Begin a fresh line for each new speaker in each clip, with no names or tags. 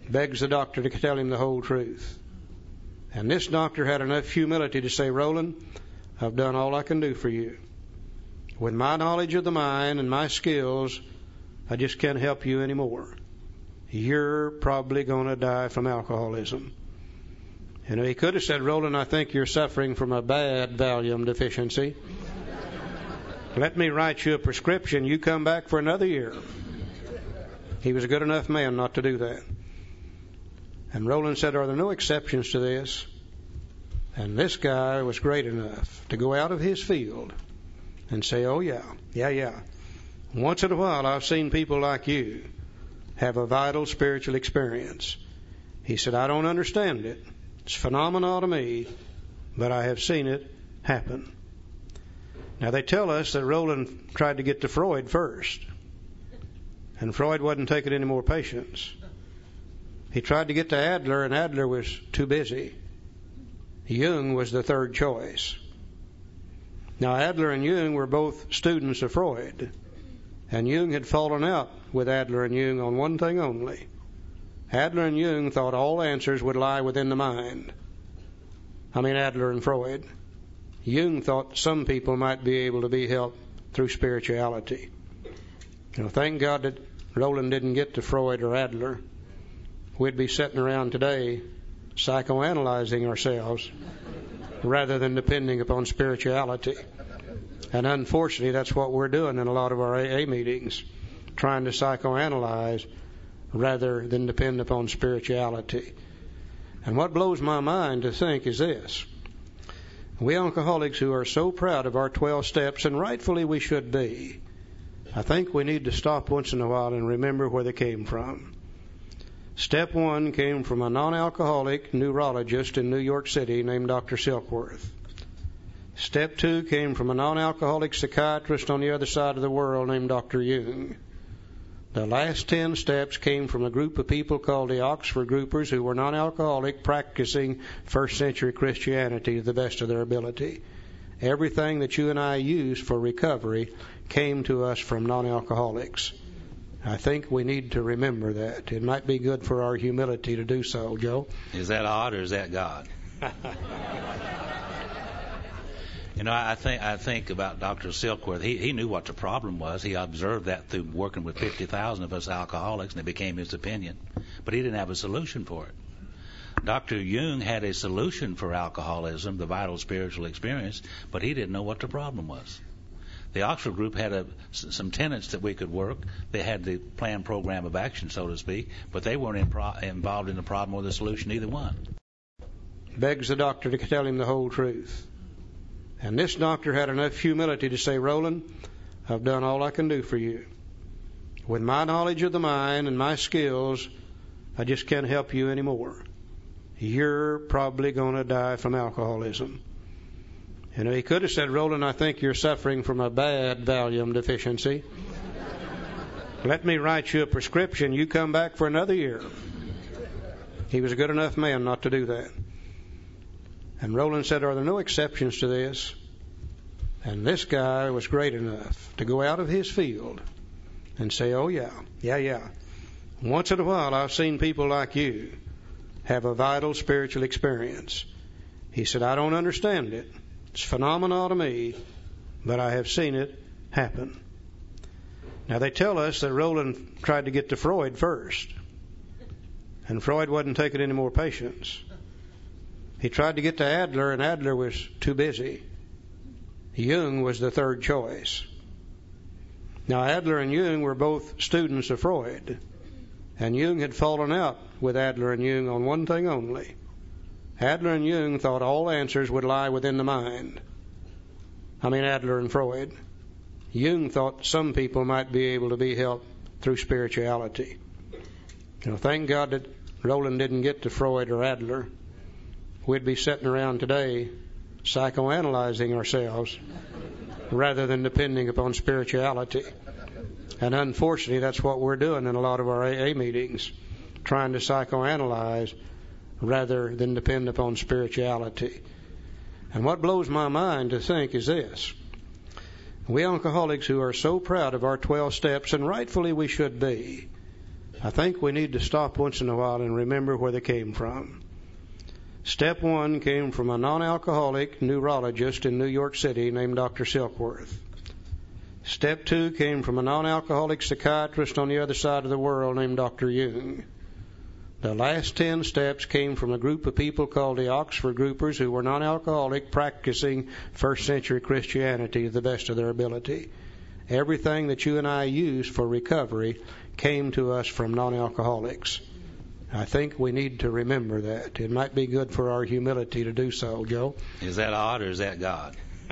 begs the doctor to tell him the whole truth. And this doctor had enough humility to say, Roland, I've done all I can do for you. With my knowledge of the mind and my skills, I just can't help you anymore. You're probably going to die from alcoholism. You know, he could have said, Roland, I think you're suffering from a bad Valium deficiency. Let me write you a prescription. You come back for another year. He was a good enough man not to do that. And Roland said, are there no exceptions to this? And this guy was great enough to go out of his field and say, oh, yeah. Once in a while, I've seen people like you have a vital spiritual experience. He said, I don't understand it. It's phenomenal to me, but I have seen it happen. Now, they tell us that Roland tried to get to Freud first, and Freud wasn't taking any more patients. He tried to get to Adler, and Adler was too busy. Jung was the third choice. Now, Adler and Jung were both students of Freud, and Jung had fallen out with Adler and Jung on one thing only. Adler and Jung thought all answers would lie within the mind. Adler and Freud. Jung thought some people might be able to be helped through spirituality. Thank God that Roland didn't get to Freud or Adler. We'd be sitting around today psychoanalyzing ourselves rather than depending upon spirituality. And unfortunately, that's what we're doing in a lot of our AA meetings, trying to psychoanalyze rather than depend upon spirituality. And what blows my mind to think is this. We alcoholics who are so proud of our 12 steps, and rightfully we should be, I think we need to stop once in a while and remember where they came from. Step 1 came from a non-alcoholic neurologist in New York City named Dr. Silkworth. Step 2 came from a non-alcoholic psychiatrist on the other side of the world named Dr. Jung. The last 10 steps came from a group of people called the Oxford Groupers who were non-alcoholic, practicing first century Christianity to the best of their ability. Everything that you and I use for recovery came to us from non-alcoholics. I think we need to remember that. It might be good for our humility to do so, Joe.
Is that odd or is that God? I think about Dr. Silkworth. He knew what the problem was. He observed that through working with 50,000 of us alcoholics, and it became his opinion. But he didn't have a solution for it. Dr. Jung had a solution for alcoholism, the vital spiritual experience, but he didn't know what the problem was. The Oxford group had some tenets that we could work. They had the planned program of action, so to speak, but they weren't involved in the problem or the solution, either one.
Begs the doctor to tell him the whole truth. And this doctor had enough humility to say, Roland, I've done all I can do for you. With my knowledge of the mind and my skills, I just can't help you anymore. You're probably going to die from alcoholism. He could have said, Roland, I think you're suffering from a bad Valium deficiency. Let me write you a prescription. You come back for another year. He was a good enough man not to do that. And Roland said, are there no exceptions to this? And this guy was great enough to go out of his field and say, oh, yeah. Once in a while, I've seen people like you have a vital spiritual experience. He said, I don't understand it. It's phenomenal to me, but I have seen it happen. Now, they tell us that Roland tried to get to Freud first, and Freud wasn't taking any more patients. He tried to get to Adler, and Adler was too busy. Jung was the third choice. Now, Adler and Jung were both students of Freud, and Jung had fallen out with Adler and Jung on one thing only. Adler and Jung thought all answers would lie within the mind. Adler and Freud. Jung thought some people might be able to be helped through spirituality. Thank God that Roland didn't get to Freud or Adler. We'd be sitting around today psychoanalyzing ourselves rather than depending upon spirituality. And unfortunately, that's what we're doing in a lot of our AA meetings, trying to psychoanalyze rather than depend upon spirituality. And what blows my mind to think is this. We alcoholics who are so proud of our 12 steps, and rightfully we should be, I think we need to stop once in a while and remember where they came from. Step one came from a non-alcoholic neurologist in New York City named Dr. Silkworth. Step two came from a non-alcoholic psychiatrist on the other side of the world named Dr. Jung. The last 10 steps came from a group of people called the Oxford Groupers who were non-alcoholic, practicing first-century Christianity to the best of their ability. Everything that you and I use for recovery came to us from non-alcoholics. I think we need to remember that. It might be good for our humility to do so, Joe.
Is that odd or is that God?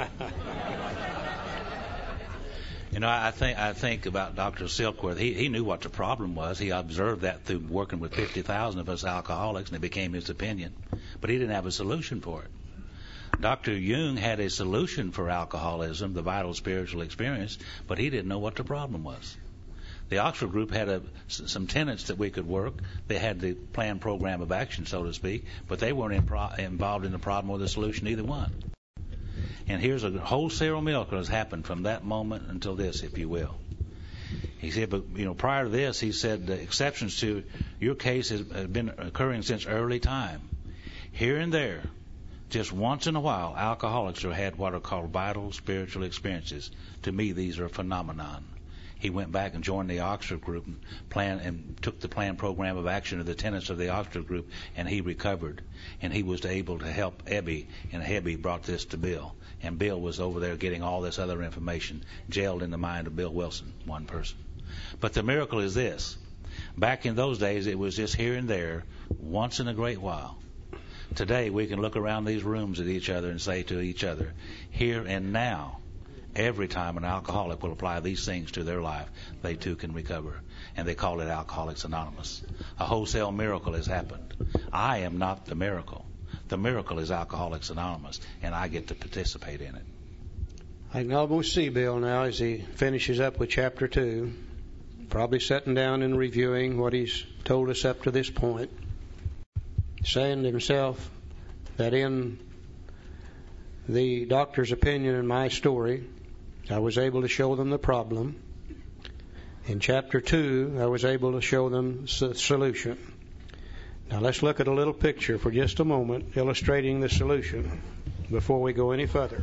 I think about Dr. Silkworth. He knew what the problem was. He observed that through working with 50,000 of us alcoholics, and it became his opinion. But he didn't have a solution for it. Dr. Jung had a solution for alcoholism, the vital spiritual experience, but he didn't know what the problem was. The Oxford Group had some tenets that we could work. They had the planned program of action, so to speak, but they weren't involved in the problem or the solution, either one. And here's a wholesale miracle has happened from that moment until this, if you will. He said, but prior to this, he said the exceptions to your case has been occurring since early time. Here and there, just once in a while, alcoholics have had what are called vital spiritual experiences. To me, these are a phenomenon. He went back and joined the Oxford Group and took the planned program of action of the tenets of the Oxford Group, and he recovered. And he was able to help Ebby, and Ebby brought this to Bill. And Bill was over there getting all this other information jailed in the mind of Bill Wilson, one person. But the miracle is this. Back in those days, it was just here and there, once in a great while. Today, we can look around these rooms at each other and say to each other, here and now, every time an alcoholic will apply these things to their life, they too can recover. And they call it Alcoholics Anonymous. A wholesale miracle has happened. I am not the miracle. The miracle is Alcoholics Anonymous, and I get to participate in it.
I can almost see Bill now as he finishes up with Chapter 2, probably sitting down and reviewing what he's told us up to this point, saying to himself that in the doctor's opinion in my story, I was able to show them the problem. In Chapter 2, I was able to show them the solution. Now let's look at a little picture for just a moment illustrating the solution before we go any further.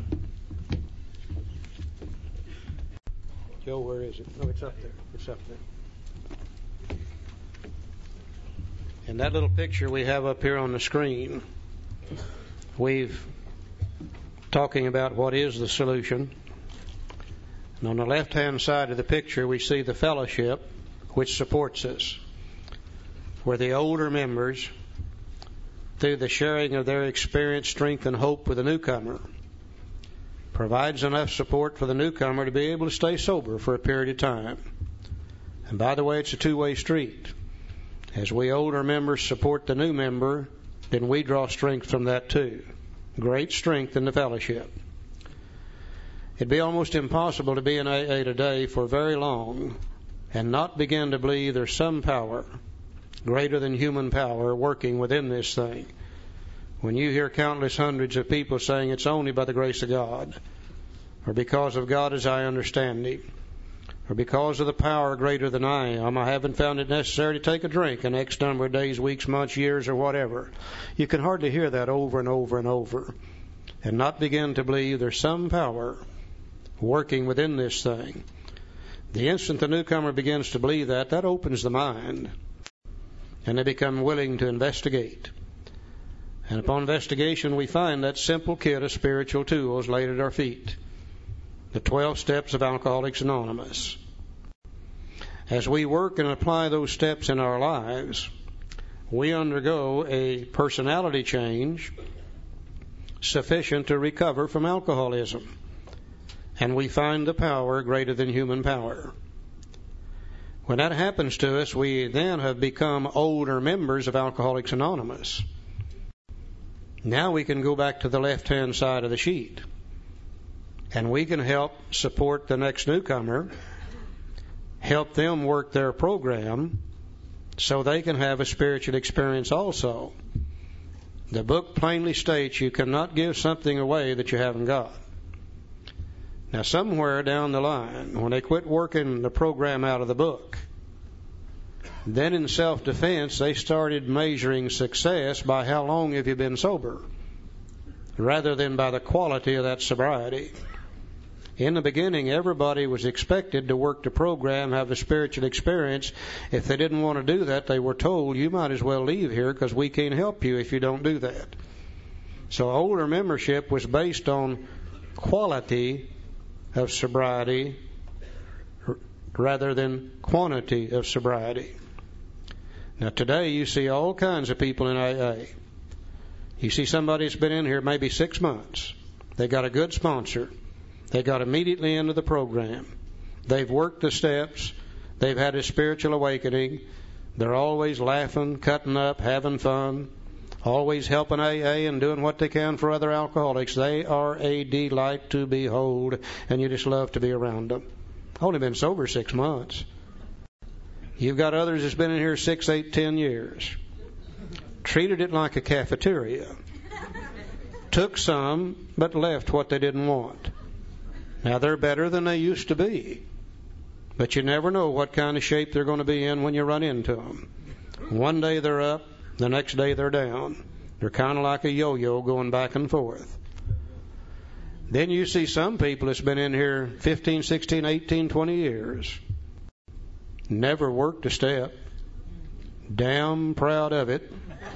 Joe, where is it? Oh, it's up there. It's up there. And that little picture we have up here on the screen, we've talking about what is the solution. And on the left-hand side of the picture, we see the fellowship which supports us, where the older members, through the sharing of their experience, strength, and hope with the newcomer, provides enough support for the newcomer to be able to stay sober for a period of time. And by the way, it's a two-way street. As we older members support the new member, then we draw strength from that too. Great strength in the fellowship. It'd be almost impossible to be in AA today for very long and not begin to believe there's some power greater than human power working within this thing. When you hear countless hundreds of people saying it's only by the grace of God, or because of God as I understand Him, or because of the power greater than I am, I haven't found it necessary to take a drink an X number of days, weeks, months, years, or whatever. You can hardly hear that over and over and over and not begin to believe there's some power working within this thing. The instant the newcomer begins to believe that opens the mind, and they become willing to investigate. And upon investigation, we find that simple kit of spiritual tools laid at our feet, the 12 steps of Alcoholics Anonymous. As we work and apply those steps in our lives, we undergo a personality change sufficient to recover from alcoholism. And we find the power greater than human power. When that happens to us, we then have become older members of Alcoholics Anonymous. Now we can go back to the left-hand side of the sheet, and we can help support the next newcomer, help them work their program so they can have a spiritual experience also. The book plainly states you cannot give something away that you haven't got. Now, somewhere down the line, when they quit working the program out of the book, Then in self-defense, they started measuring success by how long have you been sober, rather than by the quality of that sobriety. In the beginning, everybody was expected to work the program, have a spiritual experience. If they didn't want to do that, they were told, you might as well leave here because we can't help you if you don't do that. So older membership was based on quality of sobriety rather than quantity of sobriety. Now today you see all kinds of people in AA. You see somebody that's been in here maybe 6 months. They got a good sponsor. They got immediately into the program. They've worked the steps. They've had a spiritual awakening. They're always laughing, cutting up, having fun, always helping AA and doing what they can for other alcoholics. They are a delight to behold, and you just love to be around them. Only been sober 6 months. You've got others that's been in here 6, 8, 10 years. Treated it like a cafeteria. Took some, but left what they didn't want. Now they're better than they used to be. But you never know what kind of shape they're going to be in when you run into them. One day they're up, the next day they're down. They're kind of like a yo-yo going back and forth. Then you see some people that's been in here 15, 16, 18, 20 years. Never worked a step. Damn proud of it.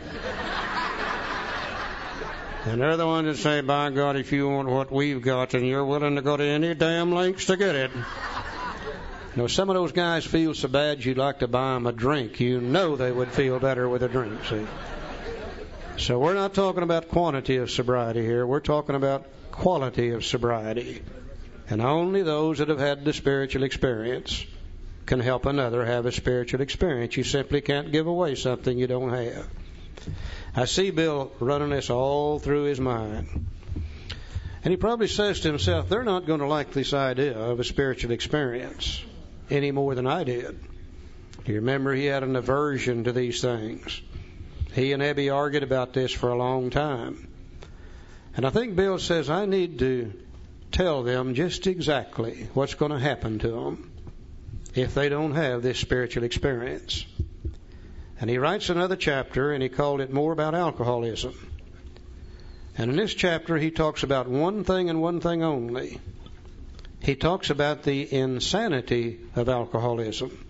And they're the ones that say, by God, if you want what we've got, then you're willing to go to any damn lengths to get it. You know, some of those guys feel so bad you'd like to buy them a drink. You know they would feel better with a drink, see. So we're not talking about quantity of sobriety here. We're talking about quality of sobriety. And only those that have had the spiritual experience can help another have a spiritual experience. You simply can't give away something you don't have. I see Bill running this all through his mind. And he probably says to himself, they're not going to like this idea of a spiritual experience any more than I did. You remember he had an aversion to these things. He and Ebby argued about this for a long time. And I think Bill says, I need to tell them just exactly what's going to happen to them if they don't have this spiritual experience. And he writes another chapter, and he called it More About Alcoholism. And in this chapter, he talks about one thing and one thing only. He talks about the insanity of alcoholism.